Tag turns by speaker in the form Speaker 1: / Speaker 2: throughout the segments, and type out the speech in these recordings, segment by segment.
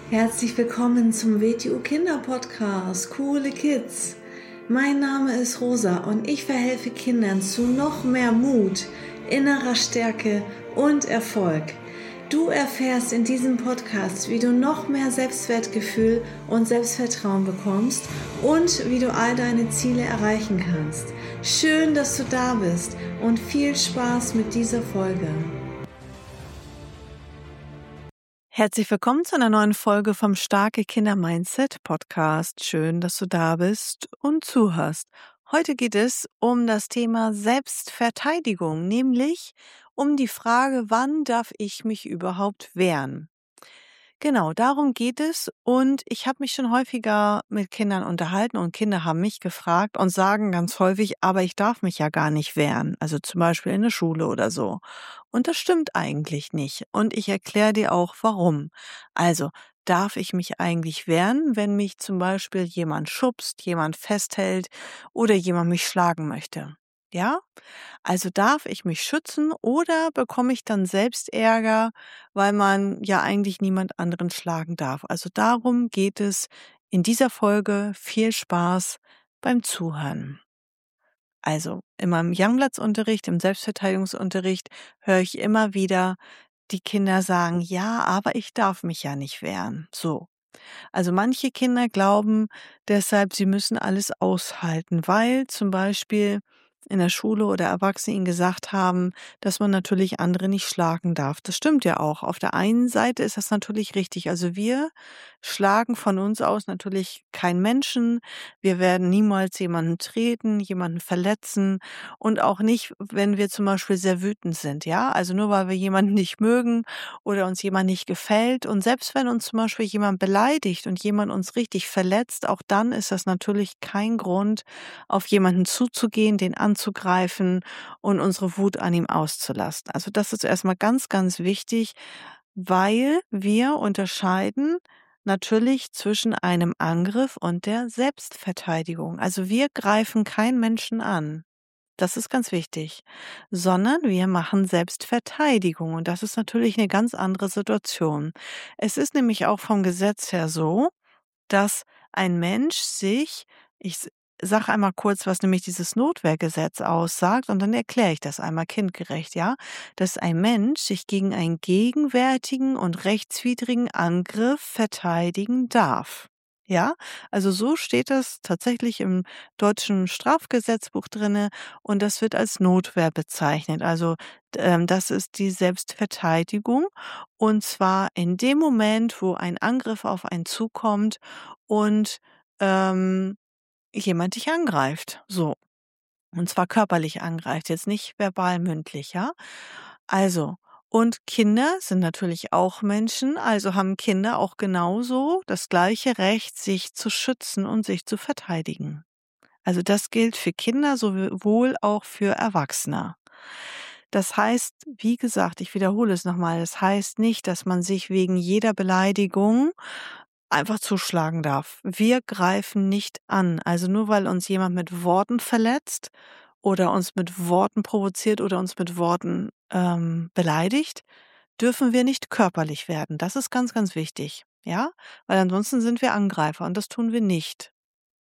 Speaker 1: Herzlich willkommen zum WTU Kinder Podcast, Coole Kids. Mein Name ist Rosa und ich verhelfe Kindern zu noch mehr Mut, innerer Stärke und Erfolg. Du erfährst in diesem Podcast, wie du noch mehr Selbstwertgefühl und Selbstvertrauen bekommst und wie du all deine Ziele erreichen kannst. Schön, dass du da bist und viel Spaß mit dieser Folge.
Speaker 2: Herzlich willkommen zu einer neuen Folge vom Starke Kinder Mindset Podcast. Schön, dass du da bist und zuhörst. Heute geht es um das Thema Selbstverteidigung, nämlich um die Frage, wann darf ich mich überhaupt wehren? Genau, darum geht es und ich habe mich schon häufiger mit Kindern unterhalten und Kinder haben mich gefragt und sagen ganz häufig, aber ich darf mich ja gar nicht wehren, also zum Beispiel in der Schule oder so. Und das stimmt eigentlich nicht und ich erkläre dir auch warum. Also, darf ich mich eigentlich wehren, wenn mich zum Beispiel jemand schubst, jemand festhält oder jemand mich schlagen möchte? Ja? Also darf ich mich schützen oder bekomme ich dann selbst Ärger, weil man ja eigentlich niemand anderen schlagen darf? Also darum geht es in dieser Folge. Viel Spaß beim Zuhören. Also in meinem Youngbloods-Unterricht, im Selbstverteidigungsunterricht höre ich immer wieder die Kinder sagen, ja, aber ich darf mich ja nicht wehren. So. Also manche Kinder glauben deshalb, sie müssen alles aushalten, weil zum Beispiel in der Schule oder Erwachsene ihnen gesagt haben, dass man natürlich andere nicht schlagen darf. Das stimmt ja auch. Auf der einen Seite ist das natürlich richtig. Also wir schlagen von uns aus natürlich keinen Menschen. Wir werden niemals jemanden treten, jemanden verletzen und auch nicht, wenn wir zum Beispiel sehr wütend sind. Ja, also nur weil wir jemanden nicht mögen oder uns jemand nicht gefällt. Und selbst wenn uns zum Beispiel jemand beleidigt und jemand uns richtig verletzt, auch dann ist das natürlich kein Grund, auf jemanden zuzugehen, den anzugreifen und unsere Wut an ihm auszulassen. Also das ist erstmal ganz, ganz wichtig, weil wir unterscheiden natürlich zwischen einem Angriff und der Selbstverteidigung. Also wir greifen keinen Menschen an. Das ist ganz wichtig, sondern wir machen Selbstverteidigung und das ist natürlich eine ganz andere Situation. Es ist nämlich auch vom Gesetz her so, dass ein Mensch sich ich sage einmal kurz, was nämlich dieses Notwehrgesetz aussagt und dann erkläre ich das einmal kindgerecht, ja? Dass ein Mensch sich gegen einen gegenwärtigen und rechtswidrigen Angriff verteidigen darf. Ja, also so steht das tatsächlich im deutschen Strafgesetzbuch drinne und das wird als Notwehr bezeichnet. Also das ist die Selbstverteidigung und zwar in dem Moment, wo ein Angriff auf einen zukommt und ähm, jemand dich angreift. So. Und zwar körperlich angreift, jetzt nicht verbal mündlich, ja? Also, und Kinder sind natürlich auch Menschen, also haben Kinder auch genauso das gleiche Recht, sich zu schützen und sich zu verteidigen. Also das gilt für Kinder sowohl auch für Erwachsene. Das heißt, wie gesagt, ich wiederhole es nochmal, das heißt nicht, dass man sich wegen jeder Beleidigung einfach zuschlagen darf. Wir greifen nicht an. Also nur weil uns jemand mit Worten verletzt oder uns mit Worten provoziert oder uns mit Worten beleidigt, dürfen wir nicht körperlich werden. Das ist ganz, ganz wichtig. Ja, weil ansonsten sind wir Angreifer und das tun wir nicht.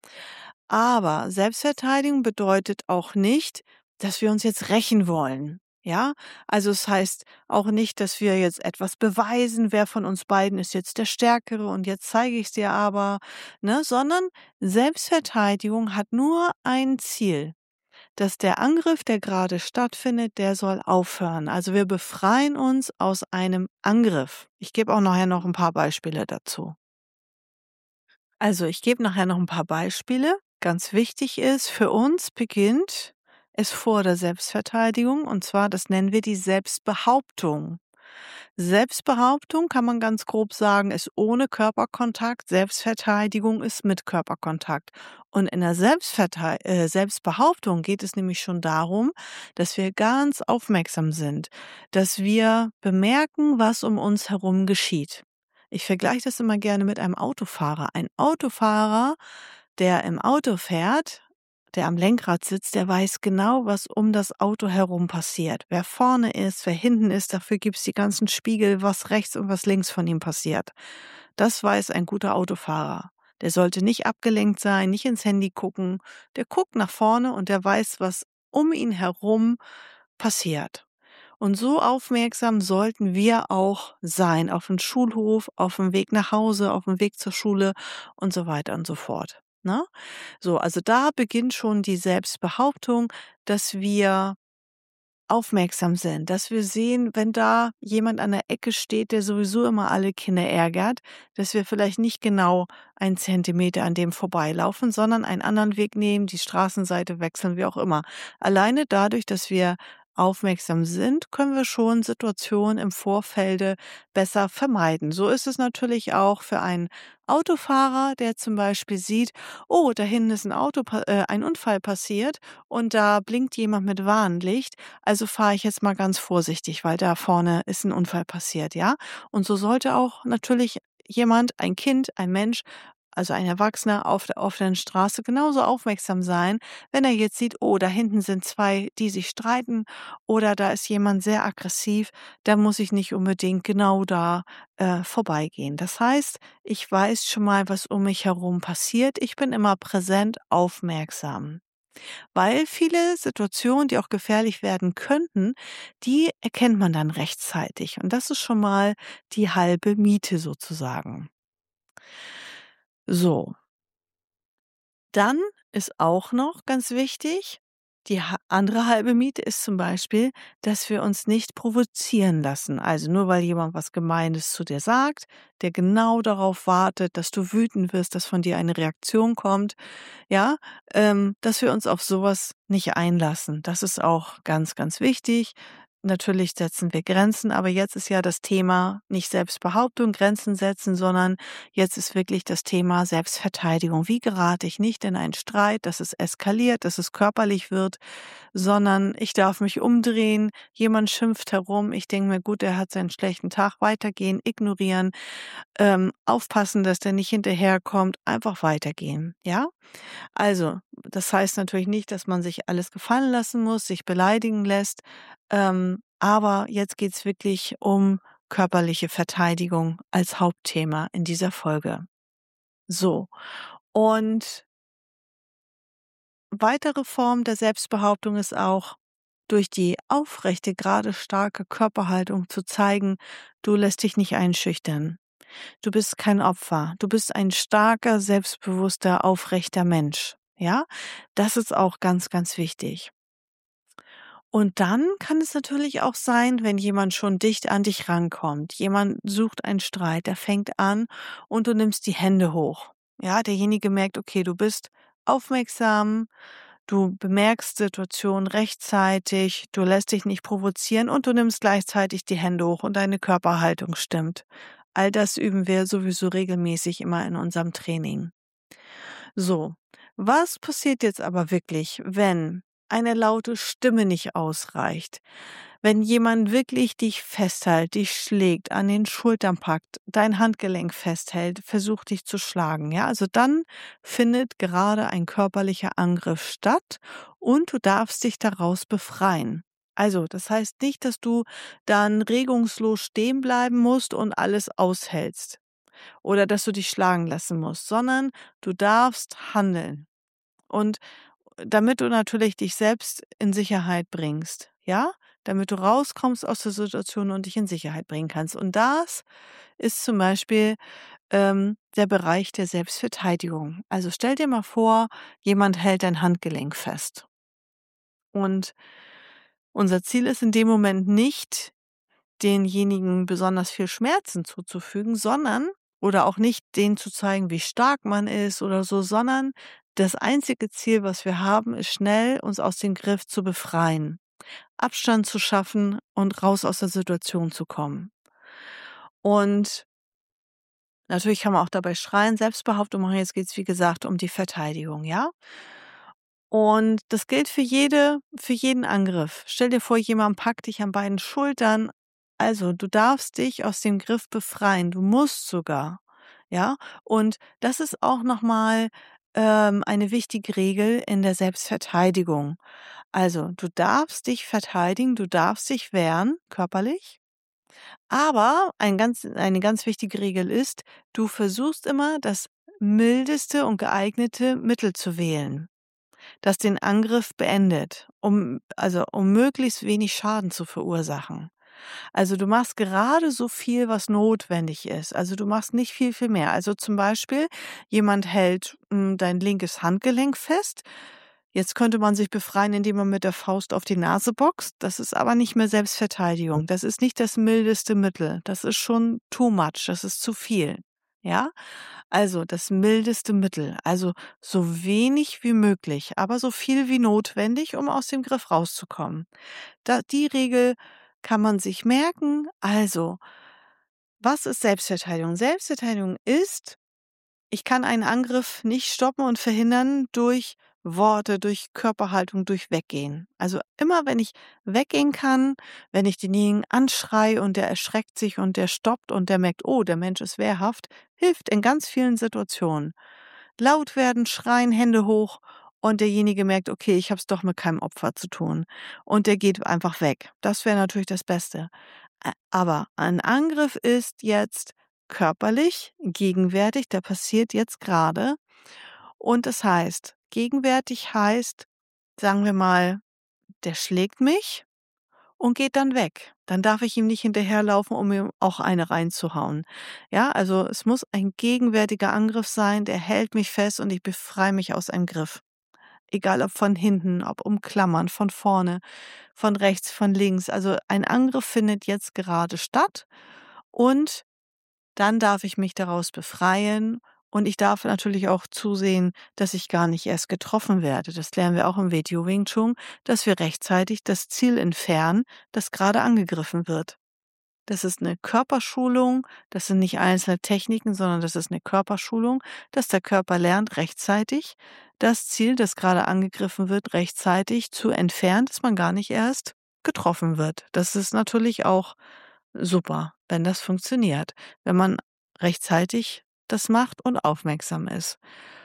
Speaker 2: Aber Selbstverteidigung bedeutet auch nicht, dass wir uns jetzt rächen wollen. Ja, also es heißt auch nicht, dass wir jetzt etwas beweisen, wer von uns beiden ist jetzt der Stärkere und jetzt zeige ich es dir aber, ne, sondern Selbstverteidigung hat nur ein Ziel, dass der Angriff, der gerade stattfindet, der soll aufhören. Also wir befreien uns aus einem Angriff. Ich gebe auch nachher noch ein paar Beispiele dazu. Also, ich gebe nachher noch ein paar Beispiele. Ganz wichtig ist, für uns beginnt es vor der Selbstverteidigung, und zwar, das nennen wir die Selbstbehauptung. Selbstbehauptung kann man ganz grob sagen, ist ohne Körperkontakt. Selbstverteidigung ist mit Körperkontakt. Und in der Selbstbehauptung geht es nämlich schon darum, dass wir ganz aufmerksam sind, dass wir bemerken, was um uns herum geschieht. Ich vergleiche das immer gerne mit einem Autofahrer. Ein Autofahrer, der im Auto fährt, der am Lenkrad sitzt, der weiß genau, was um das Auto herum passiert. Wer vorne ist, wer hinten ist, dafür gibt's die ganzen Spiegel, was rechts und was links von ihm passiert. Das weiß ein guter Autofahrer. Der sollte nicht abgelenkt sein, nicht ins Handy gucken. Der guckt nach vorne und der weiß, was um ihn herum passiert. Und so aufmerksam sollten wir auch sein, auf dem Schulhof, auf dem Weg nach Hause, auf dem Weg zur Schule und so weiter und so fort. Ne? So, also da beginnt schon die Selbstbehauptung, dass wir aufmerksam sind, dass wir sehen, wenn da jemand an der Ecke steht, der sowieso immer alle Kinder ärgert, dass wir vielleicht nicht genau 1 Zentimeter an dem vorbeilaufen, sondern einen anderen Weg nehmen, die Straßenseite wechseln, wie auch immer. Alleine dadurch, dass wir aufmerksam sind, können wir schon Situationen im Vorfelde besser vermeiden. So ist es natürlich auch für einen Autofahrer, der zum Beispiel sieht, oh, da hinten ist ein Unfall passiert und da blinkt jemand mit Warnlicht. Also fahre ich jetzt mal ganz vorsichtig, weil da vorne ist ein Unfall passiert, ja? Und so sollte auch natürlich jemand, ein Kind, ein Mensch, also ein Erwachsener auf der offenen Straße genauso aufmerksam sein, wenn er jetzt sieht, oh, da hinten sind 2, die sich streiten oder da ist jemand sehr aggressiv, dann muss ich nicht unbedingt genau da, vorbeigehen. Das heißt, ich weiß schon mal, was um mich herum passiert. Ich bin immer präsent aufmerksam. Weil viele Situationen, die auch gefährlich werden könnten, die erkennt man dann rechtzeitig. Und das ist schon mal die halbe Miete sozusagen. So, dann ist auch noch ganz wichtig, die andere halbe Miete ist zum Beispiel, dass wir uns nicht provozieren lassen. Also nur weil jemand was Gemeines zu dir sagt, der genau darauf wartet, dass du wütend wirst, dass von dir eine Reaktion kommt, ja, dass wir uns auf sowas nicht einlassen. Das ist auch ganz, ganz wichtig. Natürlich setzen wir Grenzen, aber jetzt ist ja das Thema nicht Selbstbehauptung, Grenzen setzen, sondern jetzt ist wirklich das Thema Selbstverteidigung. Wie gerate ich nicht in einen Streit, dass es eskaliert, dass es körperlich wird, sondern ich darf mich umdrehen, jemand schimpft herum, ich denke mir, gut, er hat seinen schlechten Tag, weitergehen, ignorieren, aufpassen, dass der nicht hinterherkommt, einfach weitergehen, ja? Also, das heißt natürlich nicht, dass man sich alles gefallen lassen muss, sich beleidigen lässt, aber jetzt geht's wirklich um körperliche Verteidigung als Hauptthema in dieser Folge. So, und weitere Form der Selbstbehauptung ist auch, durch die aufrechte, gerade starke Körperhaltung zu zeigen, du lässt dich nicht einschüchtern. Du bist kein Opfer. Du bist ein starker, selbstbewusster, aufrechter Mensch. Ja, das ist auch ganz, ganz wichtig. Und dann kann es natürlich auch sein, wenn jemand schon dicht an dich rankommt. Jemand sucht einen Streit, der fängt an und du nimmst die Hände hoch. Ja, derjenige merkt, okay, du bist aufmerksam, du bemerkst Situationen rechtzeitig, du lässt dich nicht provozieren und du nimmst gleichzeitig die Hände hoch und deine Körperhaltung stimmt. All das üben wir sowieso regelmäßig immer in unserem Training. So, was passiert jetzt aber wirklich, wenn eine laute Stimme nicht ausreicht? Wenn jemand wirklich dich festhält, dich schlägt, an den Schultern packt, dein Handgelenk festhält, versucht dich zu schlagen, ja? Also dann findet gerade ein körperlicher Angriff statt und du darfst dich daraus befreien. Also, das heißt nicht, dass du dann regungslos stehen bleiben musst und alles aushältst oder dass du dich schlagen lassen musst, sondern du darfst handeln. Und damit du natürlich dich selbst in Sicherheit bringst, ja? Damit du rauskommst aus der Situation und dich in Sicherheit bringen kannst. Und das ist zum Beispiel der Bereich der Selbstverteidigung. Also stell dir mal vor, jemand hält dein Handgelenk fest. Und unser Ziel ist in dem Moment nicht, denjenigen besonders viel Schmerzen zuzufügen, sondern oder auch nicht denen zu zeigen, wie stark man ist oder so, sondern das einzige Ziel, was wir haben, ist schnell uns aus dem Griff zu befreien, Abstand zu schaffen und raus aus der Situation zu kommen. Und natürlich kann man auch dabei schreien, Selbstbehauptung machen. Jetzt geht es, wie gesagt, um die Verteidigung, ja? Und das gilt für jeden Angriff. Stell dir vor, jemand packt dich an beiden Schultern. Also, du darfst dich aus dem Griff befreien. Du musst sogar, ja? Und das ist auch noch mal, eine wichtige Regel in der Selbstverteidigung. Also, du darfst dich verteidigen, du darfst dich wehren körperlich. Aber eine ganz wichtige Regel ist, du versuchst immer, das mildeste und geeignete Mittel zu wählen, das den Angriff beendet, um möglichst wenig Schaden zu verursachen. Also, du machst gerade so viel, was notwendig ist. Also, du machst nicht viel mehr. Also, zum Beispiel, jemand hält, dein linkes Handgelenk fest. Jetzt könnte man sich befreien, indem man mit der Faust auf die Nase boxt. Das ist aber nicht mehr Selbstverteidigung. Das ist nicht das mildeste Mittel. Das ist schon too much. Das ist zu viel. Ja? Also, das mildeste Mittel. Also, so wenig wie möglich, aber so viel wie notwendig, um aus dem Griff rauszukommen. Die Regel kann man sich merken. Also, was ist Selbstverteidigung? Selbstverteidigung ist, ich kann einen Angriff nicht stoppen und verhindern durch Worte, durch Körperhaltung, durch Weggehen. Also immer, wenn ich weggehen kann, wenn ich denjenigen anschreie und der erschreckt sich und der stoppt und der merkt, oh, der Mensch ist wehrhaft, hilft in ganz vielen Situationen. Laut werden, schreien, Hände hoch und derjenige merkt, okay, ich habe es doch mit keinem Opfer zu tun. Und der geht einfach weg. Das wäre natürlich das Beste. Aber ein Angriff ist jetzt körperlich, gegenwärtig, der passiert jetzt gerade. Und das heißt, gegenwärtig heißt, sagen wir mal, der schlägt mich und geht dann weg. Dann darf ich ihm nicht hinterherlaufen, um ihm auch eine reinzuhauen. Ja, also es muss ein gegenwärtiger Angriff sein, der hält mich fest und ich befreie mich aus einem Griff. Egal ob von hinten, ob umklammern, von vorne, von rechts, von links. Also ein Angriff findet jetzt gerade statt und dann darf ich mich daraus befreien und ich darf natürlich auch zusehen, dass ich gar nicht erst getroffen werde. Das lernen wir auch im Video Wing Chun, dass wir rechtzeitig das Ziel entfernen, das gerade angegriffen wird. Das ist eine Körperschulung, das sind nicht einzelne Techniken, sondern das ist eine Körperschulung, dass der Körper lernt, rechtzeitig das Ziel, das gerade angegriffen wird, rechtzeitig zu entfernen, dass man gar nicht erst getroffen wird. Das ist natürlich auch super, wenn das funktioniert, wenn man rechtzeitig das macht und aufmerksam ist.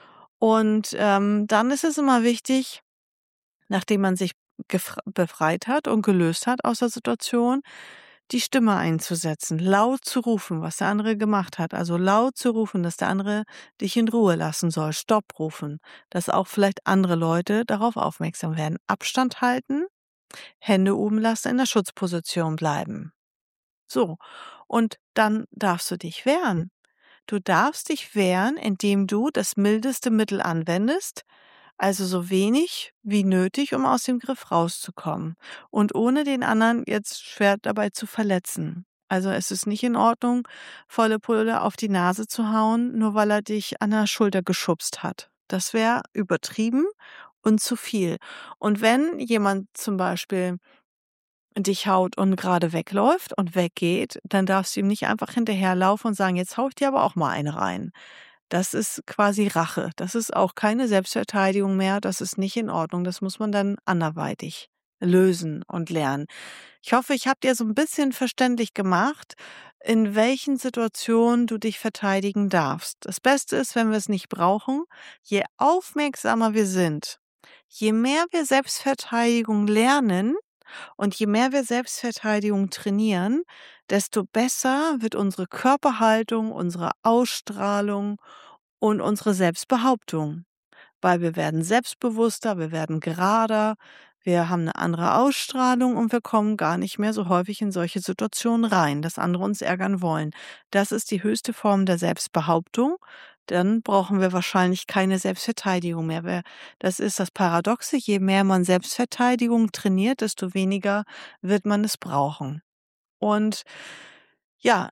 Speaker 2: Und, dann ist es immer wichtig, nachdem man sich befreit hat und gelöst hat aus der Situation, die Stimme einzusetzen, laut zu rufen, was der andere gemacht hat. Also laut zu rufen, dass der andere dich in Ruhe lassen soll. Stopp rufen, dass auch vielleicht andere Leute darauf aufmerksam werden. Abstand halten, Hände oben lassen, in der Schutzposition bleiben. So, und dann darfst du dich wehren. Du darfst dich wehren, indem du das mildeste Mittel anwendest, also so wenig wie nötig, um aus dem Griff rauszukommen und ohne den anderen jetzt schwer dabei zu verletzen. Also es ist nicht in Ordnung, volle Pulle auf die Nase zu hauen, nur weil er dich an der Schulter geschubst hat. Das wäre übertrieben und zu viel. Und wenn jemand zum Beispiel dich haut und gerade wegläuft und weggeht, dann darfst du ihm nicht einfach hinterherlaufen und sagen: „Jetzt hau ich dir aber auch mal eine rein.“ Das ist quasi Rache. Das ist auch keine Selbstverteidigung mehr. Das ist nicht in Ordnung. Das muss man dann anderweitig lösen und lernen. Ich hoffe, ich habe dir so ein bisschen verständlich gemacht, in welchen Situationen du dich verteidigen darfst. Das Beste ist, wenn wir es nicht brauchen, je aufmerksamer wir sind, je mehr wir Selbstverteidigung lernen und je mehr wir Selbstverteidigung trainieren, desto besser wird unsere Körperhaltung, unsere Ausstrahlung und unsere Selbstbehauptung. Weil wir werden selbstbewusster, wir werden gerader, wir haben eine andere Ausstrahlung und wir kommen gar nicht mehr so häufig in solche Situationen rein, dass andere uns ärgern wollen. Das ist die höchste Form der Selbstbehauptung. Dann brauchen wir wahrscheinlich keine Selbstverteidigung mehr. Das ist das Paradoxe, je mehr man Selbstverteidigung trainiert, desto weniger wird man es brauchen. Und ja,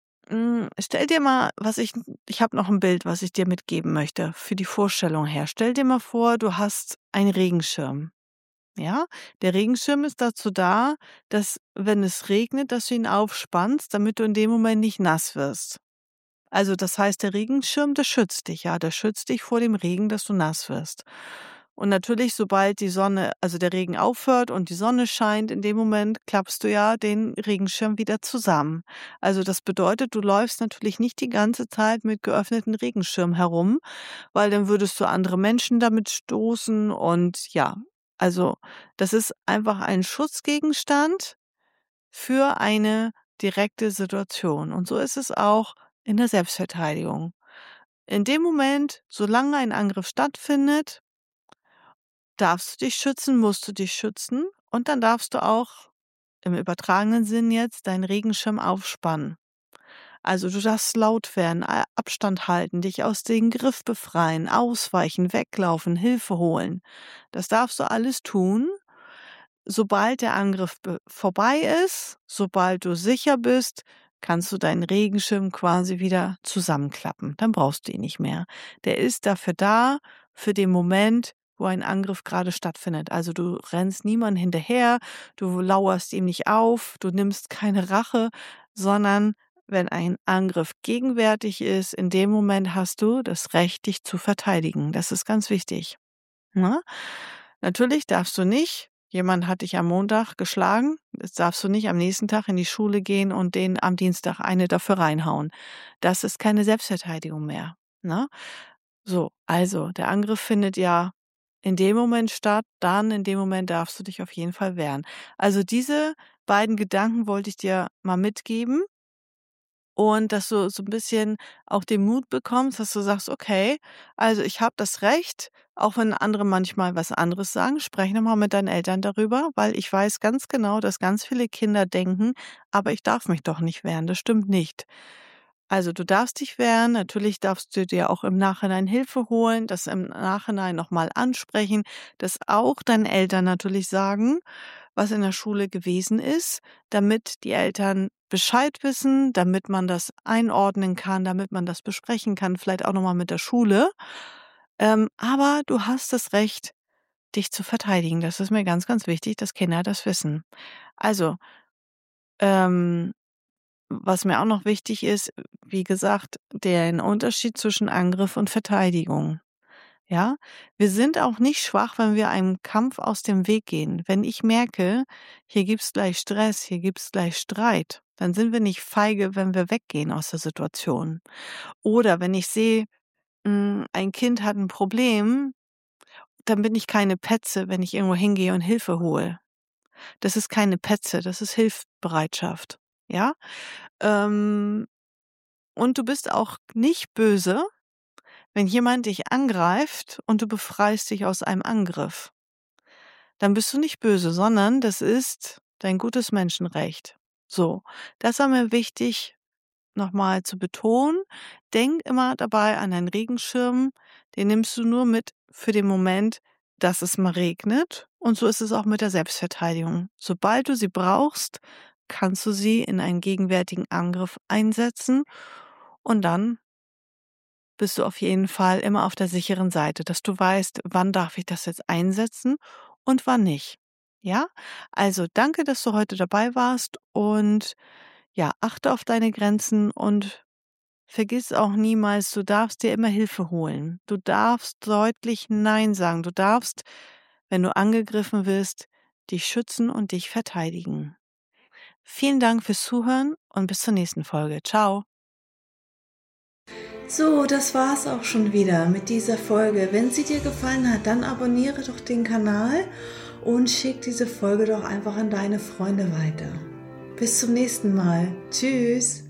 Speaker 2: stell dir mal, ich habe noch ein Bild, was ich dir mitgeben möchte für die Vorstellung her. Stell dir mal vor, du hast einen Regenschirm, ja? Der Regenschirm ist dazu da, dass, wenn es regnet, dass du ihn aufspannst, damit du in dem Moment nicht nass wirst. Also, das heißt, der Regenschirm, der schützt dich, ja, der schützt dich vor dem Regen, dass du nass wirst. Und natürlich, sobald der Regen aufhört und die Sonne scheint, in dem Moment klappst du ja den Regenschirm wieder zusammen. Also, das bedeutet, du läufst natürlich nicht die ganze Zeit mit geöffneten Regenschirm herum, weil dann würdest du andere Menschen damit stoßen und ja, also, das ist einfach ein Schutzgegenstand für eine direkte Situation. Und so ist es auch in der Selbstverteidigung. In dem Moment, solange ein Angriff stattfindet, darfst du dich schützen, musst du dich schützen und dann darfst du auch im übertragenen Sinn jetzt deinen Regenschirm aufspannen. Also du darfst laut werden, Abstand halten, dich aus dem Griff befreien, ausweichen, weglaufen, Hilfe holen. Das darfst du alles tun, sobald der Angriff vorbei ist, sobald du sicher bist, kannst du deinen Regenschirm quasi wieder zusammenklappen. Dann brauchst du ihn nicht mehr. Der ist dafür da, für den Moment, wo ein Angriff gerade stattfindet. Also du rennst niemandem hinterher, du lauerst ihm nicht auf, du nimmst keine Rache, sondern wenn ein Angriff gegenwärtig ist, in dem Moment hast du das Recht, dich zu verteidigen. Das ist ganz wichtig. Ne? Natürlich darfst du nicht, jemand hat dich am Montag geschlagen, jetzt darfst du nicht am nächsten Tag in die Schule gehen und den am Dienstag eine dafür reinhauen. Das ist keine Selbstverteidigung mehr. Ne? So, also der Angriff findet ja in dem Moment statt, dann in dem Moment darfst du dich auf jeden Fall wehren. Also diese beiden Gedanken wollte ich dir mal mitgeben. Und dass du so ein bisschen auch den Mut bekommst, dass du sagst: „Okay, also ich habe das Recht, auch wenn andere manchmal was anderes sagen, sprech noch mal mit deinen Eltern darüber, weil ich weiß ganz genau, dass ganz viele Kinder denken: ‚Aber ich darf mich doch nicht wehren.‘“ Das stimmt nicht. Also, du darfst dich wehren, natürlich darfst du dir auch im Nachhinein Hilfe holen, das im Nachhinein noch mal ansprechen, das auch deinen Eltern natürlich sagen, was in der Schule gewesen ist, damit die Eltern Bescheid wissen, damit man das einordnen kann, damit man das besprechen kann, vielleicht auch noch mal mit der Schule. Aber du hast das Recht, dich zu verteidigen. Das ist mir ganz, ganz wichtig, dass Kinder das wissen. Also, ähm was mir auch noch wichtig ist, wie gesagt, den Unterschied zwischen Angriff und Verteidigung. Ja, wir sind auch nicht schwach, wenn wir einem Kampf aus dem Weg gehen. Wenn ich merke, hier gibt's gleich Stress, hier gibt's gleich Streit, dann sind wir nicht feige, wenn wir weggehen aus der Situation. Oder wenn ich sehe, ein Kind hat ein Problem, dann bin ich keine Petze, wenn ich irgendwo hingehe und Hilfe hole. Das ist keine Petze, das ist Hilfsbereitschaft. Ja? Ähm, Und du bist auch nicht böse, wenn jemand dich angreift und du befreist dich aus einem Angriff. Dann bist du nicht böse, sondern das ist dein gutes Menschenrecht. So, das war mir wichtig, nochmal zu betonen. Denk immer dabei an deinen Regenschirm. Den nimmst du nur mit für den Moment, dass es mal regnet. Und so ist es auch mit der Selbstverteidigung. Sobald du sie brauchst, kannst du sie in einen gegenwärtigen Angriff einsetzen. Und dann bist du auf jeden Fall immer auf der sicheren Seite, dass du weißt, wann darf ich das jetzt einsetzen und wann nicht. Ja? Also danke, dass du heute dabei warst und ja, achte auf deine Grenzen und vergiss auch niemals, du darfst dir immer Hilfe holen. Du darfst deutlich Nein sagen. Du darfst, wenn du angegriffen wirst, dich schützen und dich verteidigen. Vielen Dank fürs Zuhören und bis zur nächsten Folge. Ciao.
Speaker 1: So, das war's auch schon wieder mit dieser Folge. Wenn sie dir gefallen hat, dann abonniere doch den Kanal und schick diese Folge doch einfach an deine Freunde weiter. Bis zum nächsten Mal. Tschüss.